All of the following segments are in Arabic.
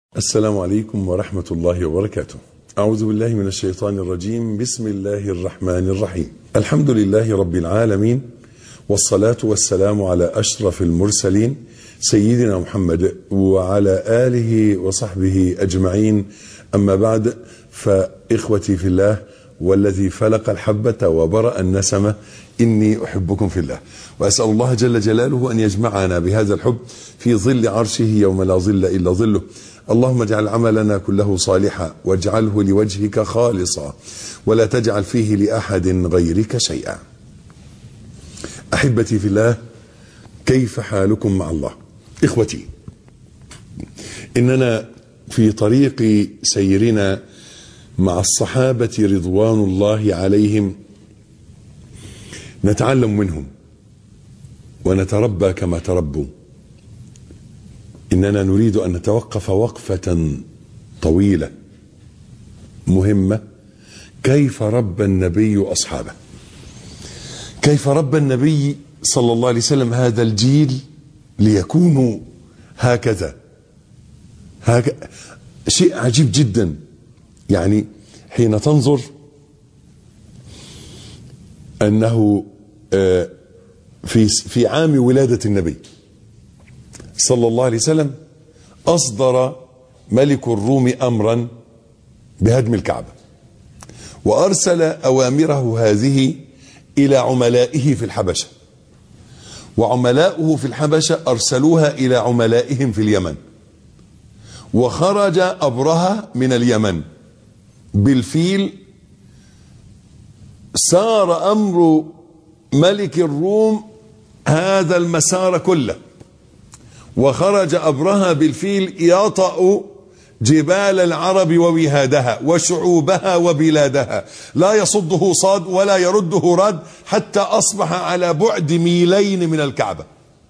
السلام عليكم ورحمة الله وبركاته. أعوذ بالله من الشيطان الرجيم. بسم الله الرحمن الرحيم. الحمد لله رب العالمين، والصلاة والسلام على أشرف المرسلين سيدنا محمد وعلى آله وصحبه أجمعين. أما بعد، فإخوتي في الله والذي فلق الحبة وبرأ النسمة، إني أحبكم في الله، وأسأل الله جل جلاله أن يجمعنا بهذا الحب في ظل عرشه يوم لا ظل إلا ظله. اللهم اجعل عملنا كله صالحا واجعله لوجهك خالصا ولا تجعل فيه لأحد غيرك شيئا. أحبتي في الله، كيف حالكم مع الله؟ إخوتي، إننا في طريق سيرنا مع الصحابة رضوان الله عليهم نتعلم منهم ونتربى كما تربوا. إننا نريد أن نتوقف وقفة طويلة مهمة. كيف ربى النبي أصحابه؟ كيف ربى النبي صلى الله عليه وسلم هذا الجيل ليكونوا هكذا؟ شيء عجيب جدا. يعني حين تنظر أنه في عام ولادة النبي صلى الله عليه وسلم أصدر ملك الروم أمرا بهدم الكعبة، وأرسل أوامره هذه إلى عملائه في الحبشة، وعملاؤه في الحبشة أرسلوها إلى عملائهم في اليمن، وخرج أبرهة من اليمن بالفيل. سار أمر ملك الروم هذا المسار كله، وخرج أبرهة بالفيل يطأ جبال العرب ووهادها وشعوبها وبلادها، لا يصده صاد ولا يرده راد، حتى أصبح على بعد ميلين من الكعبة،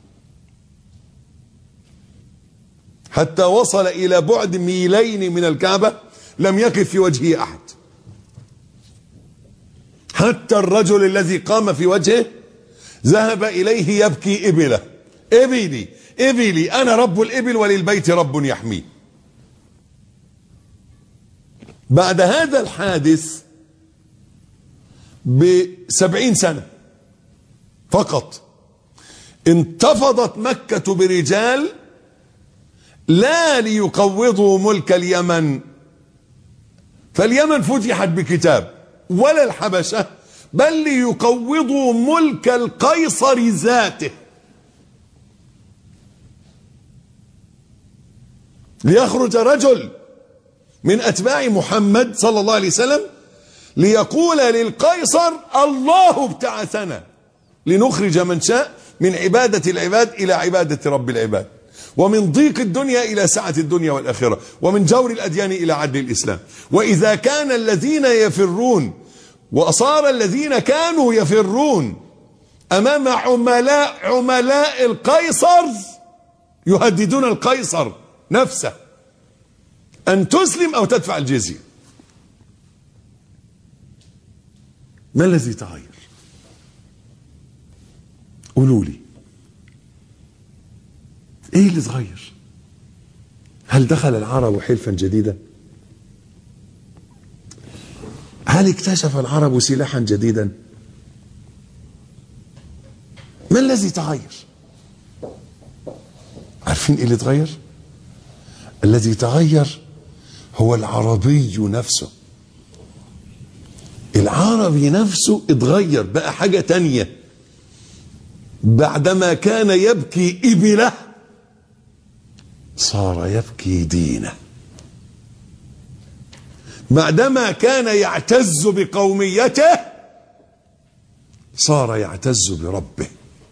حتى وصل إلى بعد ميلين من الكعبة لم يقف في وجهه أحد، حتى الرجل الذي قام في وجهه ذهب إليه يبكي: إبله، إبلي إبلي، أنا رب الإبل وللبيت رب يحميه. بعد هذا الحادث ب70 سنة فقط انتفضت مكة برجال لا ليقوضوا ملك اليمن، فاليمن فتحت بكتاب، ولا الحبشة، بل ليقوضوا ملك القيصر ذاته، ليخرج رجل من أتباع محمد صلى الله عليه وسلم ليقول للقيصر: الله ابتعثنا لنخرج من شاء من عبادة العباد إلى عبادة رب العباد، ومن ضيق الدنيا إلى سعة الدنيا والآخرة، ومن جور الأديان إلى عدل الإسلام. وإذا كان الذين يفرون وأصار الذين كانوا يفرون أمام عملاء القيصر يهددون القيصر نفسه أن تسلم أو تدفع الجزية، ما الذي تغير؟ قولوا لي، ايه اللي تغير؟ هل دخل العرب حلفا جديدا؟ هل اكتشف العرب سلاحا جديدا؟ ما الذي تغير؟ عارفين ايه اللي تغير؟ الذي تغير هو العربي نفسه. العربي نفسه اتغير بقى حاجة تانية. بعدما كان يبكي إبله صار يبكي دينه. بعدما كان يعتز بقوميته صار يعتز بربه.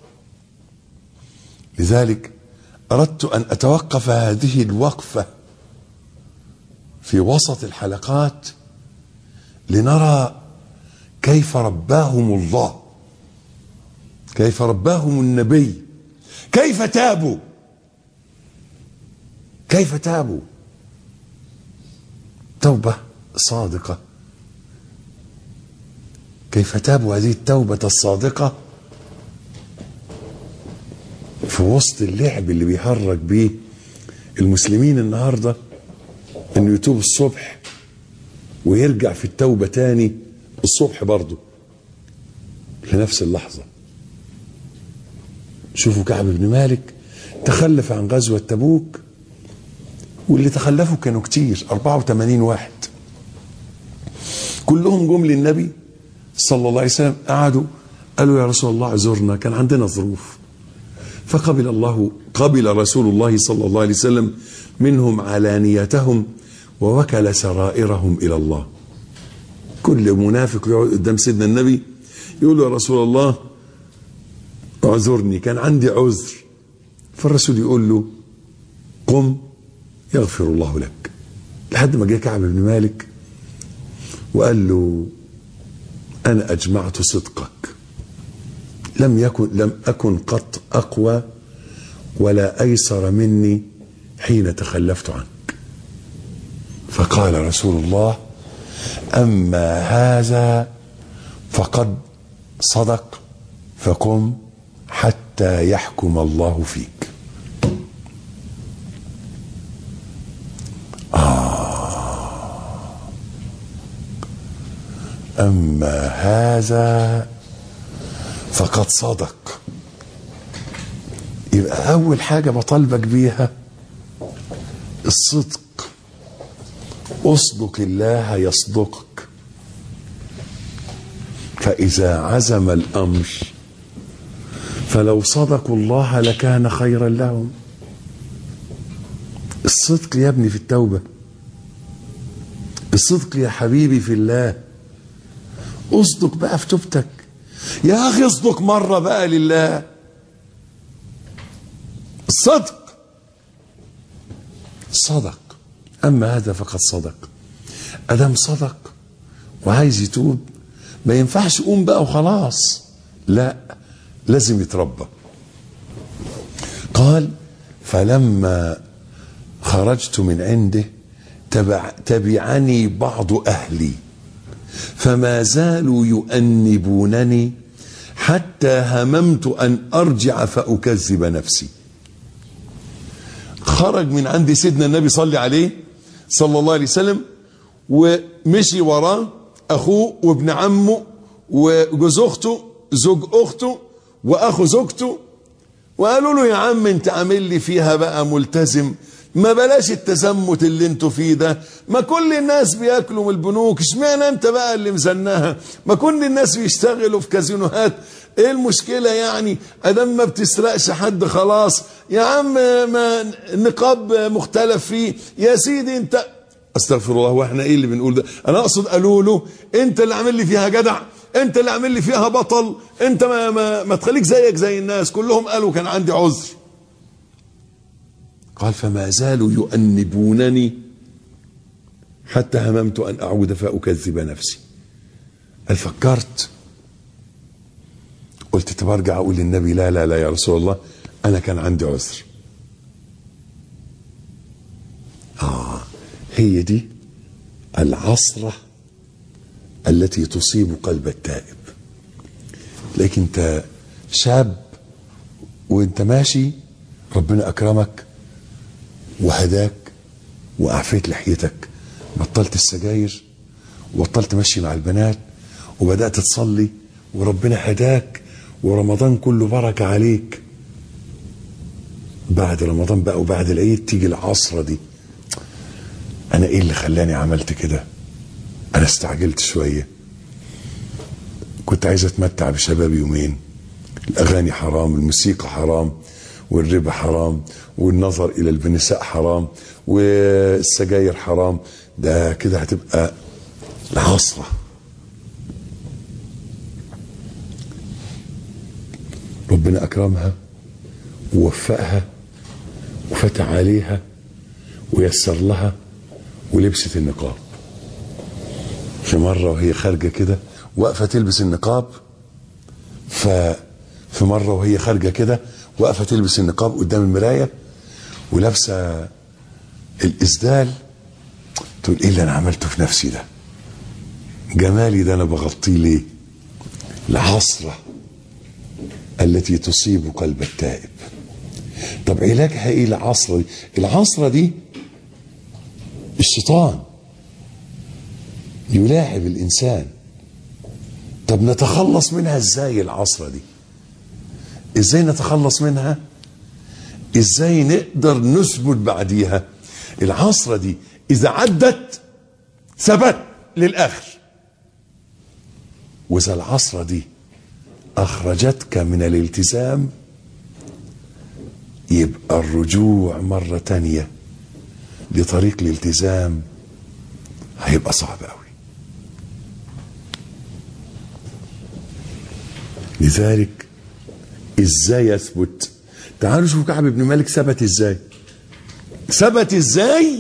لذلك أردت أن أتوقف هذه الوقفة في وسط الحلقات لنرى كيف رباهم الله، كيف رباهم النبي، كيف تابوا، كيف تابوا توبة صادقة، كيف تابوا هذه التوبة الصادقة في وسط اللعب اللي بيهرج بيه المسلمين النهارده انه يتوب الصبح ويرجع في التوبة تاني الصبح برضه لنفس اللحظة. شوفوا كعب بن مالك تخلف عن غزوة تبوك، واللي تخلفوا كانوا كتير 84 واحد، كلهم جم للنبي صلى الله عليه وسلم، قعدوا قالوا يا رسول الله اعذرنا كان عندنا ظروف، قبل رسول الله صلى الله عليه وسلم منهم علانيتهم ووكل سرائرهم إلى الله. كل منافق يقعد قدام سيدنا النبي يقول يا رسول الله اعذرني كان عندي عذر، فالرسول يقول له قم يغفر الله لك. لحد ما جاء كعب بن مالك وقال له أنا أجمعت صدقك، لم أكن قط أقوى ولا أيسر مني حين تخلفت عنك. فقال رسول الله أما هذا فقد صدق، فقم حتى يحكم الله فيك. أما هذا فقد صدق. يبقى أول حاجة بطالبك بيها الصدق. اصدق الله يصدقك، فإذا عزم الأمر فلو صدقوا الله لكان خيرا لهم. الصدق يا ابني في التوبة، الصدق يا حبيبي في الله. اصدق بقى في توبتك يا أخي، اصدق مرة بقى لله. الصدق صدق. أما هذا فقد صدق. أدم صدق وعايز يتوب ما ينفعش قوم بقى وخلاص، لا، لازم يتربى. قال فلما خرجت من عنده تبعني بعض أهلي فما زالوا يؤنبونني حتى هممت أن أرجع فأكذب نفسي. خرج من عند سيدنا النبي صلى عليه صلى الله عليه وسلم ومشي وراه أخوه وابن عمه وجوز أخته زوج أخته وأخو زوجته، وقالوا له يا عم انت عامل لي فيها بقى ملتزم، ما بلاش التزمت اللي انتوا فيه ده، ما كل الناس بياكلوا من البنوك، اشمعنى انت بقى اللي مزناها؟ ما كل الناس بيشتغلوا في كازينوهات، ايه المشكلة يعني؟ ادام ما بتسرقش حد خلاص يا عم، ما نقاب مختلف فيه يا سيدي انت. استغفر الله، واحنا ايه اللي بنقول ده؟ انا اقصد قالوا له انت اللي عامل لي فيها جدع، انت اللي عامل لي فيها بطل، انت ما تخليك زيك زي الناس كلهم. قالوا كان عندي عذر. قال فما زالوا يؤنبونني حتى هممت أن أعود فأكذب نفسي. قال فكرت قلت طب ارجع أقول للنبي لا لا لا يا رسول الله أنا كان عندي عذر. هي دي العصرة التي تصيب قلب التائب. لكن انت شاب وانت ماشي ربنا أكرمك وهداك وأعفيت لحيتك، بطلت السجاير وبطلت مشي مع البنات وبدأت تصلي وربنا هداك ورمضان كله بركة عليك. بعد رمضان بقى وبعد العيد تيجي العصرة دي، أنا إيه اللي خلاني عملت كده؟ أنا استعجلت شوية، كنت عايز أتمتع بشبابي يومين. الأغاني حرام، الموسيقى حرام، والربا حرام، والنظر إلى النساء حرام، والسجاير حرام. ده كده هتبقى العصرة. ربنا أكرمها ووفقها وفتح عليها ويسر لها ولبست النقاب. في مرة وهي خارجة كده واقفة تلبس النقاب، ففي مرة وهي خارجة كده واقفة تلبس النقاب قدام المراية ولابسة الإسدال، تقول إيه اللي أنا عملته في نفسي ده؟ جمالي ده أنا بغطيه ليه؟ العصرة التي تصيب قلب التائب. طب علاجها إيه العصرة دي؟ العصرة دي الشيطان يلاعب الإنسان. طب نتخلص منها ازاي العصرة دي؟ ازاي نتخلص منها؟ ازاي نقدر نثبت بعديها؟ العصرة دي اذا عدت ثبت للآخر، واذا العصرة دي اخرجتك من الالتزام يبقى الرجوع مرة تانية لطريق الالتزام هيبقى صعب قوي. لذلك ازاي يثبت؟ تعالوا شوفوا كعب بن مالك ثبت ازاي. ثبت ازاي؟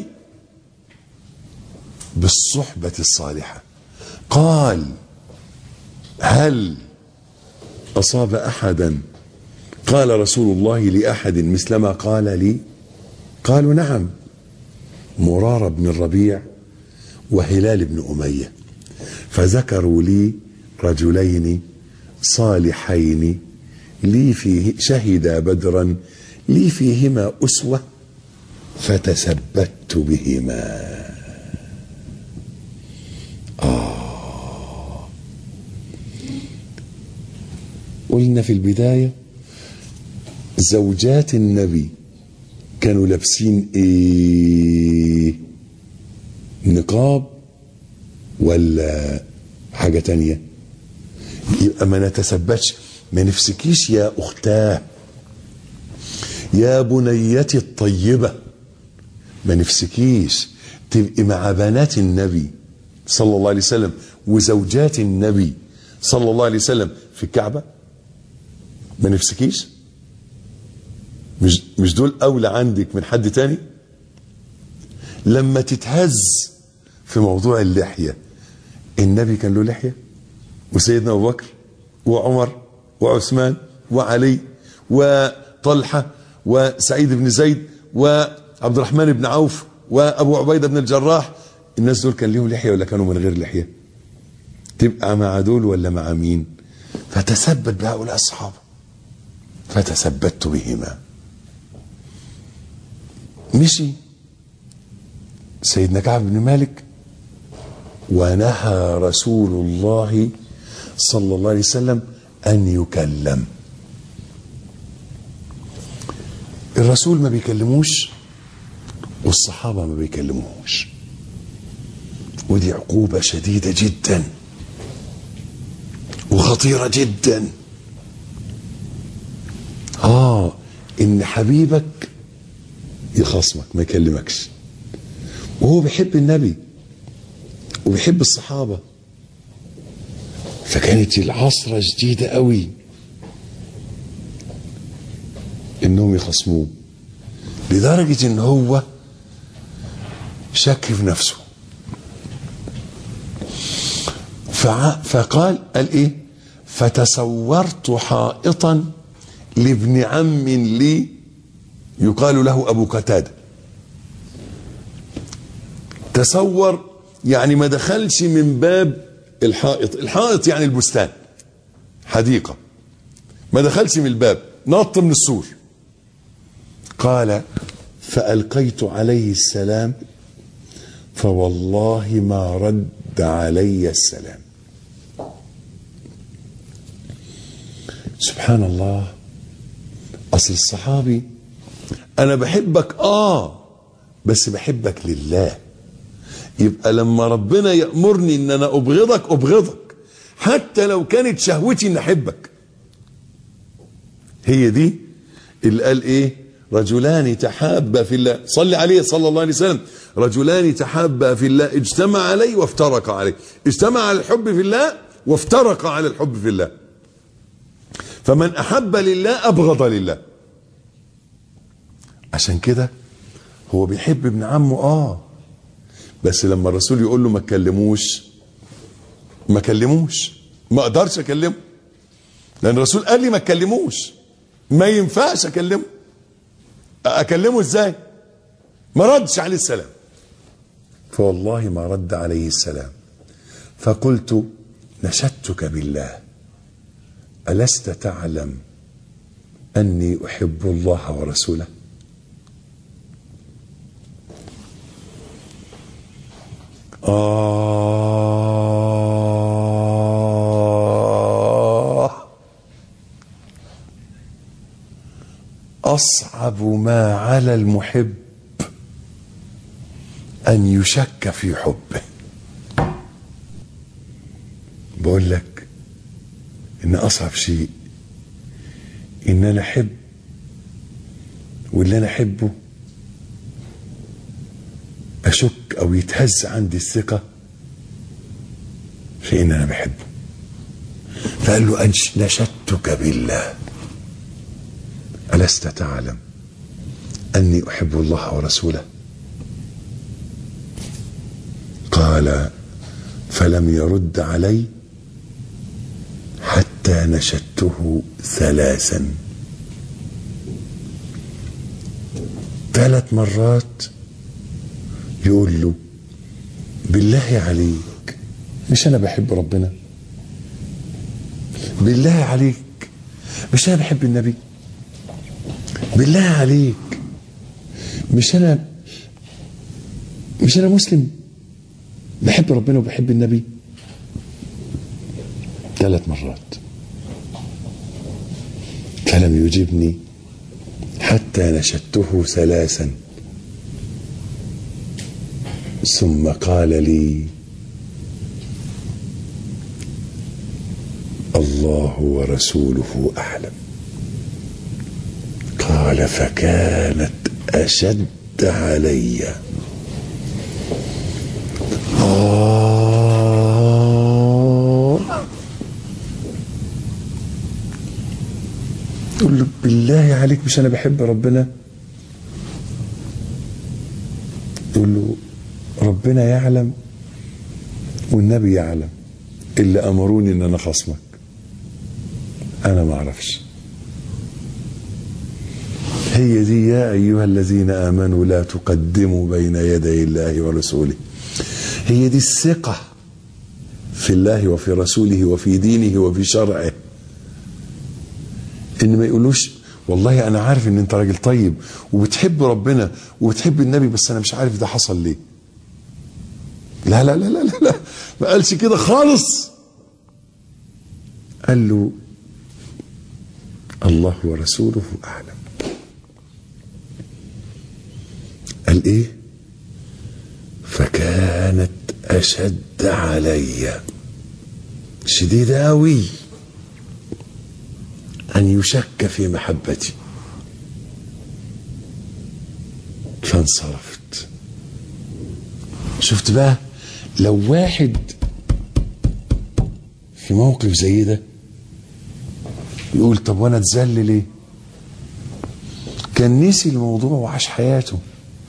بالصحبة الصالحة. قال: هل أصاب أحدا قال رسول الله لأحد مثلما قال لي؟ قالوا: نعم، مرارة بن الربيع وهلال بن أمية. فذكروا لي رجلين صالحين لي فيه شهدا بدرا لي فيهما أسوة فتثبت بهما. قلنا في البداية زوجات النبي كانوا لابسين ايه؟ نقاب ولا حاجة تانية؟ يبقى ما نتثبتش. ما نفسكيش يا أختاه، يا بنيتي الطيبة، ما نفسكيش تبقي مع بنات النبي صلى الله عليه وسلم وزوجات النبي صلى الله عليه وسلم في الكعبة؟ ما نفسكيش؟ مش دول أولى عندك من حد تاني؟ لما تتهز في موضوع اللحية، النبي كان له لحية، وسيدنا أبو بكر وعمر وعثمان وعلي وطلحة وسعيد بن زيد وعبد الرحمن بن عوف وأبو عبيدة بن الجراح، الناس دول كان لهم لحية ولا كانوا من غير لحية؟ تبقى مع دول ولا مع مين؟ فتثبت بهؤلاء الصحابة. فتثبت بهما. مشي سيدنا كعب بن مالك ونهى رسول الله صلى الله عليه وسلم أن يكلم. الرسول ما بيكلموش والصحابة ما بيكلموش، ودي عقوبة شديدة جدا وخطيرة جدا. إن حبيبك يخاصمك ما يكلمكش، وهو بيحب النبي وبيحب الصحابة. فكانت العصرة شديدة قوي انهم يخصموه، لدرجة ان هو شك في نفسه. فقال ايه؟ فتسورت حائطا لابن عم لي يقال له ابو قتادة. تصور يعني ما دخلش من باب الحائط، الحائط يعني البستان، حديقة، ما دخلش من الباب، نط من السور. قال: فألقيت عليه السلام فوالله ما رد علي السلام. سبحان الله. أصل الصحابي أنا بحبك بس بحبك لله. يبقى لما ربنا يأمرني ان انا ابغضك حتى لو كانت شهوتي ان احبك. هي دي اللي قال ايه؟ رجلان تحابا في الله، صلي عليه صلى الله عليه وسلم، رجلان تحابا في الله اجتمع عليه وافترق عليه. اجتمع على الحب في الله وافترق على الحب في الله. فمن احب لله ابغض لله. عشان كده هو بيحب ابن عمه بس لما الرسول يقول له ما تكلموش، ما اقدرش اكلمه، لان الرسول قال لي ما تكلموش، ما ينفعش اكلمه ازاي؟ ما ردش عليه السلام. فوالله ما رد عليه السلام. فقلت: نشدتك بالله ألست تعلم أني أحب الله ورسوله؟ أصعب ما على المحب أن يشك في حبه. بقول لك إن أصعب شيء إن أنا أحب واللي أنا أحبه أشك أو يتهز عندي الثقة في إن أنا بحبه. فقال له نشدتك بالله ألست تعلم أني أحب الله ورسوله؟ قال فلم يرد علي حتى نشدته 3. 3 مرات يقول له بالله عليك مش أنا بحب ربنا؟ بالله عليك مش أنا بحب النبي؟ بالله عليك مش أنا مسلم بحب ربنا وبحب النبي؟ 3 مرات. فلم يجبني حتى نشدته 3 ثم قال لي الله ورسوله أعلم. قال فكانت أشد علي. تقول له بالله عليك مش أنا بحب ربنا؟ تقول له ربنا يعلم والنبي يعلم، اللي أمروني إن أنا خصمك أنا ما أعرفش. هي دي يا أيها الذين آمنوا لا تقدموا بين يدي الله ورسوله. هي دي الثقة في الله وفي رسوله وفي دينه وفي شرعه، إن ما يقولوش والله أنا عارف إن أنت راجل طيب وبتحب ربنا وبتحب النبي بس أنا مش عارف ده حصل ليه. لا لا لا لا لا، ما قالش كده خالص. قال له الله ورسوله أعلم. قال إيه؟ فكانت أشد علي، شديدة أوي، أن يشك في محبتي. فانصرفت. شفت بقى لو واحد في موقف زي ده يقول طب وانا اتذل ليه؟ كان نسي الموضوع وعاش حياته.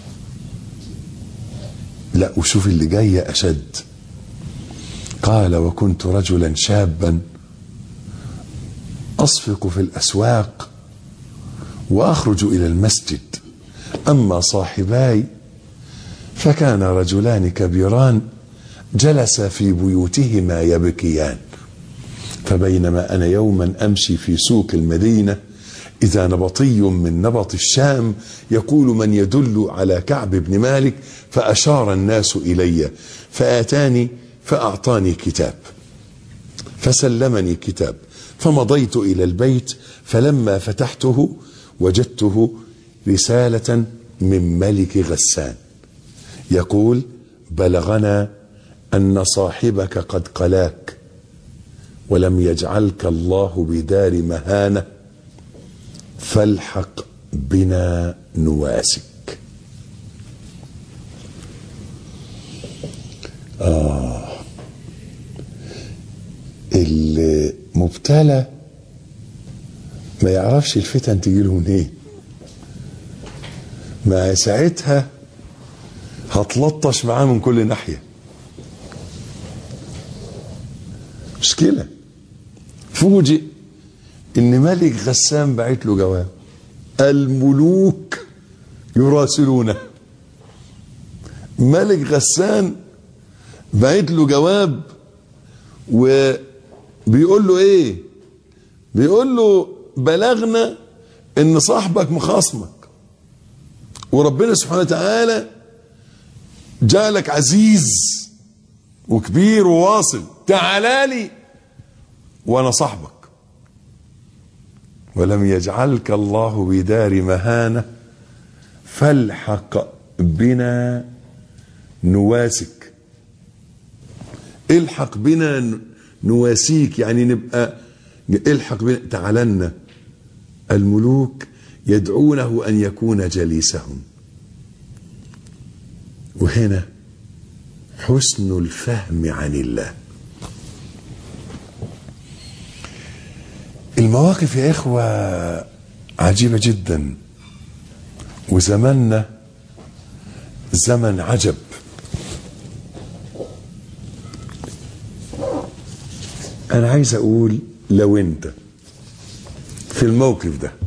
لا، وشوف اللي جاية أشد. قال وكنت رجلا شابا أصفق في الأسواق وأخرج إلى المسجد، أما صاحباي فكان رجلان كبيران جلسا في بيوتهما يبكيان، فبينما أنا يوما أمشي في سوق المدينة إذا نبطي من نبط الشام يقول من يدل على كعب بن مالك، فأشار الناس إلي فآتاني فأعطاني كتاب فسلمني كتاب، فمضيت إلى البيت فلما فتحته وجدته رسالة من ملك غسان يقول بلغنا أن صاحبك قد قلاك ولم يجعلك الله بدار مهانة فالحق بنا نواسك. المبتلى ما يعرفش الفتن تجيله منين، ما ساعتها هتلطش معاه من كل ناحية. مشكلة. فوجئ ان ملك غسان بعت له جواب، الملوك يراسلونه. ملك غسان بعت له جواب وبيقول له ايه؟ بيقول له بلغنا ان صاحبك مخاصمك وربنا سبحانه وتعالى جعلك عزيز وكبير وواصل، تعال لي وانا صاحبك. ولم يجعلك الله بدار مهانة فالحق بنا نواسك. الحق بنا نواسيك، يعني نبقى الحق بنا، تعالنا. الملوك يدعونه أن يكون جليسهم. وهنا حسن الفهم عن الله. المواقف يا إخوة عجيبة جدا، وزماننا زمن عجب. أنا عايز أقول لو أنت في الموقف ده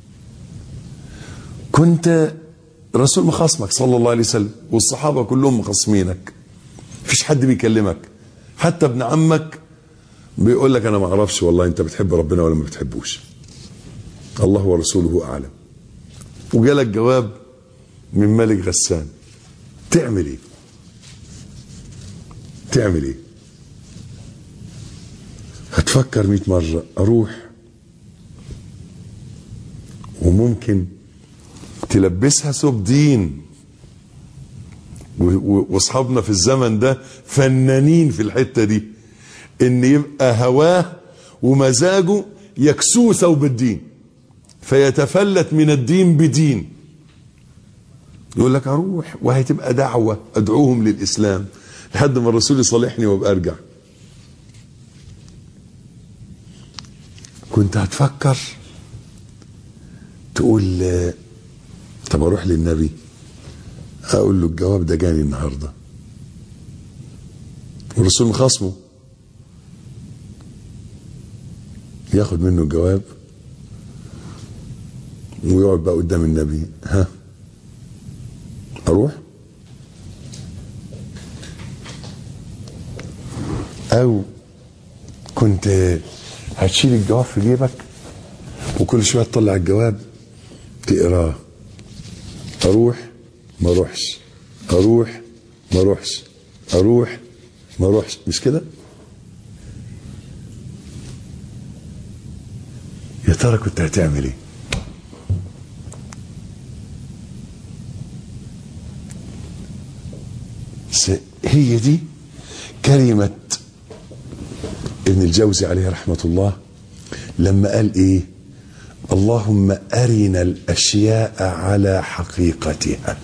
كنت الرسول مخاصمك صلى الله عليه وسلم والصحابة كلهم مخاصمينك، مفيش حد بيكلمك، حتى ابن عمك بيقول لك أنا ما أعرفش والله أنت بتحب ربنا ولا ما بتحبوش، الله ورسوله أعلم، وجالك جواب من ملك غسان، تعمل إيه؟ تعمل إيه؟ هتفكر 100 مرة أروح، وممكن تلبسها ثوب دين، واصحابنا في الزمن ده فنانين في الحتة دي، ان يبقى هواه ومزاجه يكسوه ثوب الدين فيتفلت من الدين بدين. يقول لك اروح وهتبقى دعوة ادعوهم للاسلام لحد ما الرسول يصالحني وابقى ارجع. كنت هتفكر تقول طب اروح للنبي اقول له الجواب ده جاني النهارده، والرسول مخاصمه، ياخد منه الجواب ويقعد بقى قدام النبي، ها اروح؟ او كنت هتشيل الجواب في جيبك وكل شويه تطلع الجواب تقراه، اروح ما اروحش، اروح ما اروحش، اروح ما اروحش، مش كده؟ يا ترى كنت هتعمل ايه؟ هي دي كلمة ابن الجوزي عليه رحمة الله لما قال ايه؟ اللهم أرنا الأشياء على حقيقتها.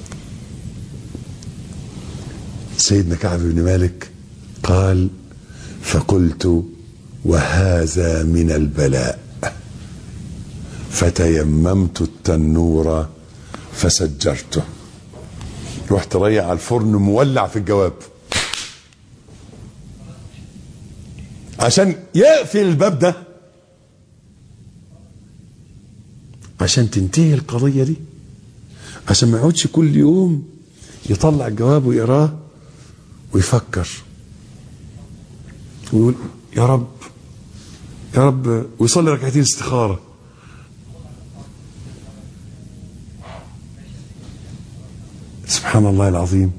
سيدنا كعب بن مالك قال فقلت وهذا من البلاء فتيممت التنور فسجرته. رحت ريع على الفرن مولع في الجواب عشان يقفل الباب ده، عشان تنتهي القضية دي، عشان ما يقعدش كل يوم يطلع الجواب ويقراه ويفكر ويقول يا رب يا رب، ويصلي ركعتين استخارة. سبحان الله العظيم،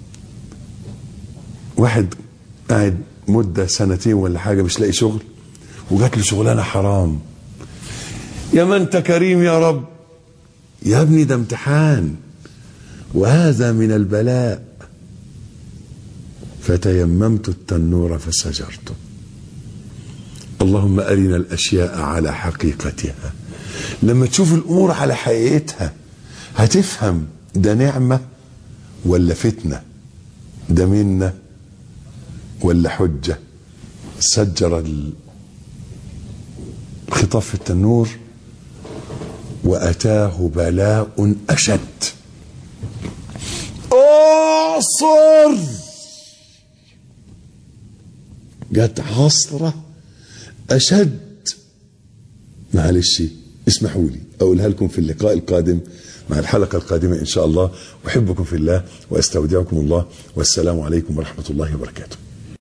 واحد قاعد مدة سنتين ولا حاجة مش لاقي شغل، وجات له شغلانة حرام، يا ما انت كريم يا رب، يا ابني ده امتحان وهذا من البلاء فتيممت التنور فسجرته. اللهم أرنا الأشياء على حقيقتها. لما تشوف الأمور على حقيقتها هتفهم ده نعمة ولا فتنة، ده منة ولا حجة. سجر الخطاب في التنور وأتاه بلاء أشد. أعصر، جت عصرة أشد. معلش اسمحوا لي أقولها لكم في اللقاء القادم مع الحلقة القادمة إن شاء الله. أحبكم في الله وأستودعكم الله، والسلام عليكم ورحمة الله وبركاته.